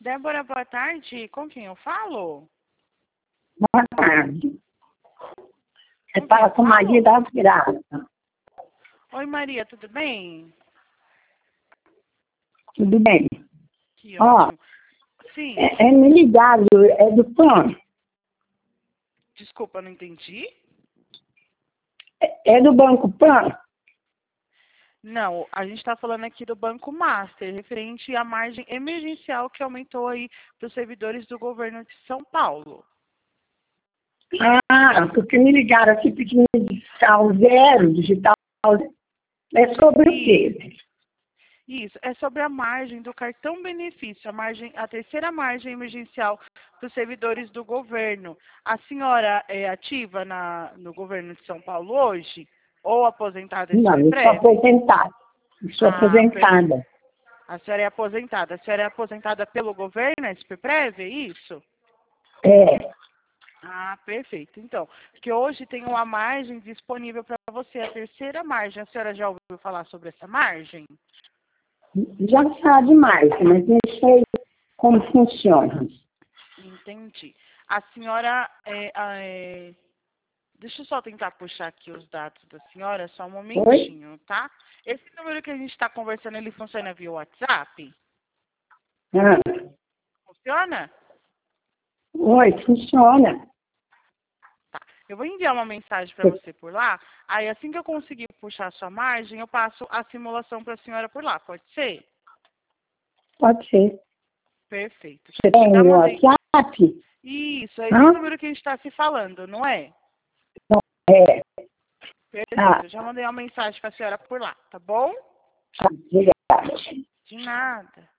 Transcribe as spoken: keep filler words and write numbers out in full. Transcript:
Débora, boa tarde. Com quem eu falo? Boa tarde. Você fala com Maria das Graças. Oi, Maria, tudo bem? Tudo bem? Que Ó, ótimo. Sim, é, é me ligado, é do P A N. desculpa, não entendi. É, é do Banco P A N? Não, a gente está falando aqui do Banco Master, referente à margem emergencial que aumentou aí para os servidores do governo de São Paulo. Ah, porque me ligaram aqui pedindo digital zero, digital zero. É sobre o quê? Isso, é sobre a margem do cartão benefício, a margem, a terceira margem emergencial para os servidores do governo. A senhora é ativa na, no governo de São Paulo hoje? Ou aposentada Não, eu sou breve? aposentada. Eu sou Ah, aposentada. a senhora é aposentada. A senhora é aposentada pelo governo, a SPPrev, é isso? É, Ah, perfeito. Então, que hoje tem uma margem disponível para você, a terceira margem. A senhora já ouviu falar sobre essa margem? já sabe mais, mas não sei como funciona. Entendi. A senhora é, é... Deixa eu só tentar puxar aqui os dados da senhora, só um momentinho, tá? Esse número que a gente está conversando, ele funciona via WhatsApp? Ah, Funciona? oi, funciona. Tá. Eu vou enviar uma mensagem para você por lá. Aí, assim que eu conseguir puxar a sua margem, eu passo a simulação para a senhora por lá. Pode ser? Pode ser. Perfeito. Você tem Já o mandei. WhatsApp? Isso, é esse Hã? número que a gente está se falando, não é? É, Perfeito. tá. Eu já mandei uma mensagem para a senhora por lá, tá bom? Tá, obrigada. De nada.